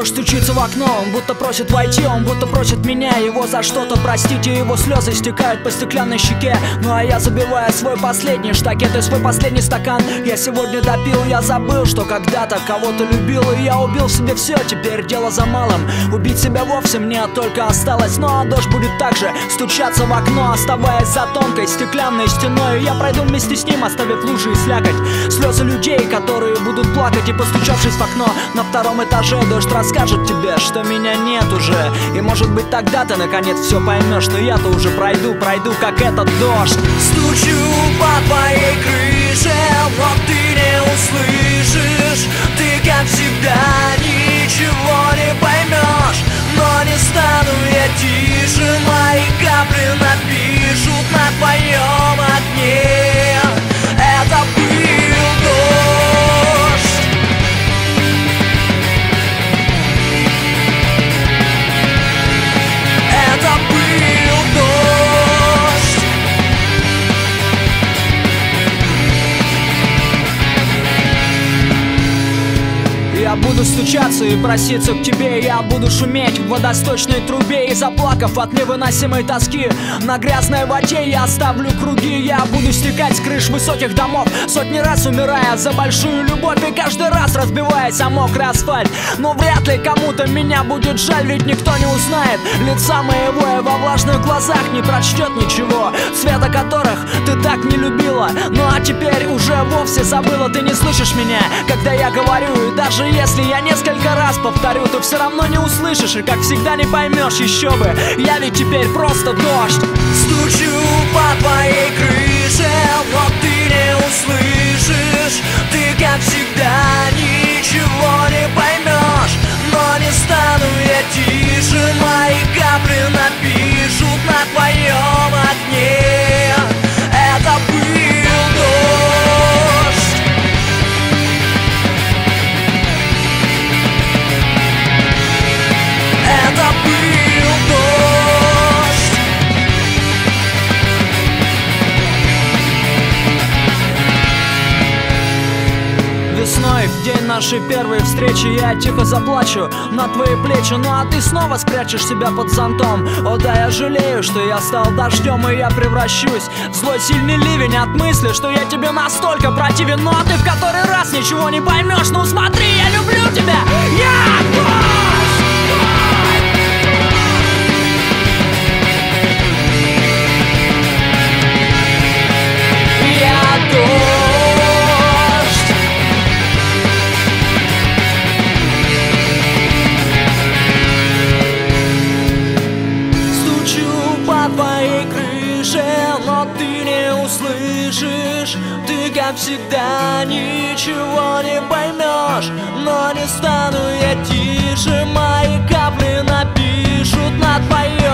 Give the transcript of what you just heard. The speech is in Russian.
Дождь стучится в окно, он будто просит войти, он будто просит меня его за что-то простить. И его слезы стекают по стеклянной щеке. Ну а я забиваю свой последний штакет и свой последний стакан. Я сегодня допил, я забыл, что когда-то кого-то любил. И я убил в себе все, теперь дело за малым. Убить себя вовсе мне только осталось. Ну а дождь будет также стучаться в окно, оставаясь за тонкой стеклянной стеной. И я пройду вместе с ним, оставив лужи и слякоть. Слезы людей, которые будут плакать. И постучавшись в окно на втором этаже, дождь расскажет тебе, что меня нет уже. И может быть тогда ты наконец все поймешь. Но я-то уже пройду, как этот дождь. Стучу по твоей крыше, но ты не услышишь. Ты, как всегда, ничего не поймешь. Но не стану я тише, мои капли напишут на твоем окне. Это был дождь. Это был дождь. Я буду стучаться и проситься к тебе. Я буду шуметь в водосточной трубе. И заплакав от невыносимой тоски на грязной воде, я оставлю круги. Я буду стекать с крыш высоких домов, сотни раз умирая за большую любовь. И каждый раз разбиваясь о мокрый асфальт. Но вряд ли кому-то меня будет жаль, ведь никто не узнает лица моего. И во влажных глазах не прочтет ничего, цвета которых ты так не любила. Ну а теперь уже вовсе забыла. Ты не слышишь меня, когда я говорю. И даже если я несколько раз повторю, ты все равно не услышишь. И как всегда не поймешь, еще бы. Я ведь теперь просто дождь. Стучу по твоей крыше, но ты не услышишь. Ты, как всегда, ничего не поймешь. Но не стану я тише, мои капли напишут на твоем окне. Это был дождь. Это был дождь. Весной, в день нашей первой встречи, я тихо заплачу на твои плечи. Ну а ты снова спрячешь себя под зонтом. О да, я жалею, что я стал дождем. И я превращусь в злой сильный ливень от мысли, что я тебе настолько противен. Ну а ты в который раз ничего не поймешь. Ну смотри, я люблю тебя. Я дождь! Я дождь! По твоей крыше, но ты не услышишь. Ты, как всегда, ничего не поймешь. Но не стану я тише, мои капли напишут на твоей